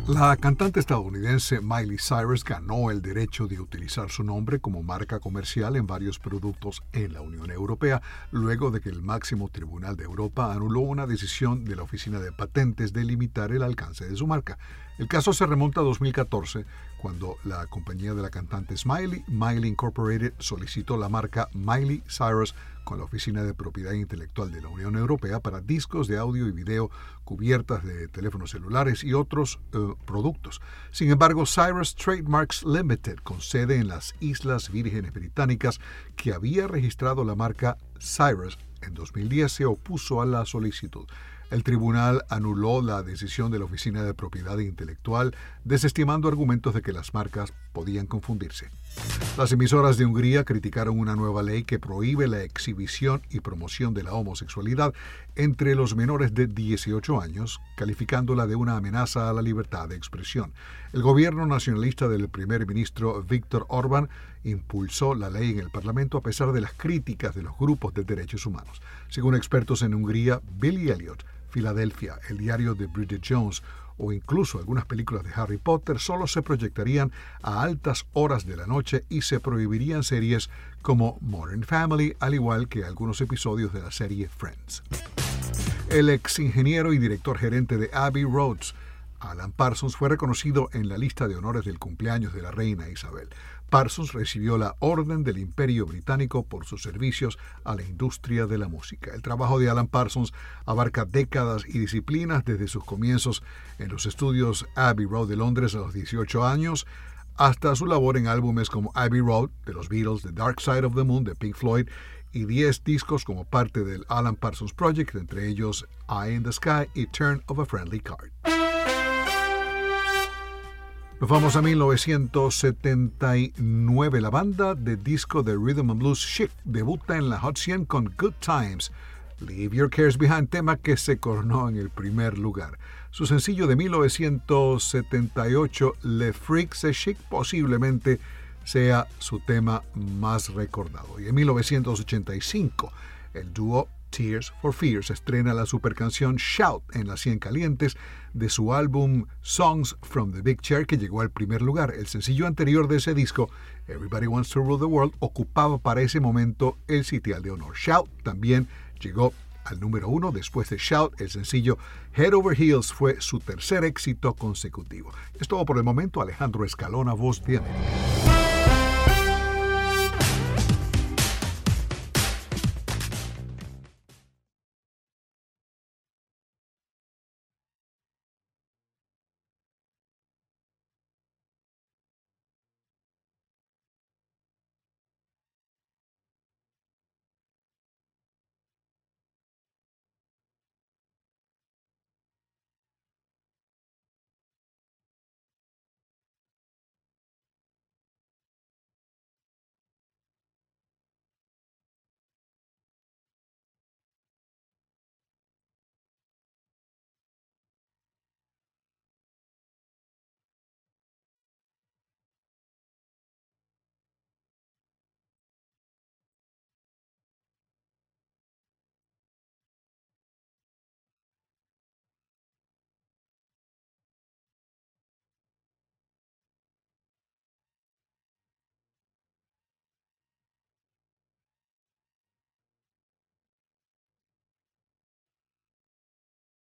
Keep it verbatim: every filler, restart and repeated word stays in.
La cantante estadounidense Miley Cyrus ganó el derecho de utilizar su nombre como marca comercial en varios productos en la Unión Europea, luego de que el máximo tribunal de Europa anuló una decisión de la Oficina de Patentes de limitar el alcance de su marca. El caso se remonta a dos mil catorce, cuando la compañía de la cantante Smiley, Miley Incorporated, solicitó la marca Miley Cyrus con la Oficina de Propiedad Intelectual de la Unión Europea para discos de audio y video, cubiertas de teléfonos celulares y otros uh, productos. Sin embargo, Cyrus Trademarks Limited, con sede en las Islas Vírgenes Británicas, que había registrado la marca Cyrus en dos mil diez, se opuso a la solicitud. El tribunal anuló la decisión de la Oficina de Propiedad Intelectual, desestimando argumentos de que las marcas podían confundirse. Las emisoras de Hungría criticaron una nueva ley que prohíbe la exhibición y promoción de la homosexualidad entre los menores de dieciocho años, calificándola de una amenaza a la libertad de expresión. El gobierno nacionalista del primer ministro Viktor Orbán impulsó la ley en el Parlamento a pesar de las críticas de los grupos de derechos humanos. Según expertos en Hungría, Billy Elliot, Filadelfia, el diario de Bridget Jones o incluso algunas películas de Harry Potter solo se proyectarían a altas horas de la noche y se prohibirían series como Modern Family, al igual que algunos episodios de la serie Friends. El ex ingeniero y director gerente de Abbey Road, Alan Parsons, fue reconocido en la lista de honores del cumpleaños de la reina Isabel. Parsons recibió la Orden del Imperio Británico por sus servicios a la industria de la música. El trabajo de Alan Parsons abarca décadas y disciplinas desde sus comienzos en los estudios Abbey Road de Londres a los dieciocho años hasta su labor en álbumes como Abbey Road de los Beatles, The Dark Side of the Moon de Pink Floyd y diez discos como parte del Alan Parsons Project, entre ellos Eye in the Sky y Turn of a Friendly Card. Nos vamos a mil novecientos setenta y nueve. La banda de disco de Rhythm and Blues Chic debuta en la Hot cien con Good Times, Leave Your Cares Behind, tema que se coronó en el primer lugar. Su sencillo de mil novecientos setenta y ocho, Le Freak C'est Chic, posiblemente sea su tema más recordado. Y en mil novecientos ochenta y cinco, el dúo Tears for Fears estrena la supercanción Shout en las cien calientes de su álbum Songs from the Big Chair, que llegó al primer lugar. El sencillo anterior de ese disco, Everybody Wants to Rule the World, ocupaba para ese momento el sitial de honor. Shout también llegó al número uno. Después de Shout, el sencillo Head Over Heels fue su tercer éxito consecutivo. Es todo por el momento. Alejandro Escalona, Voz de América.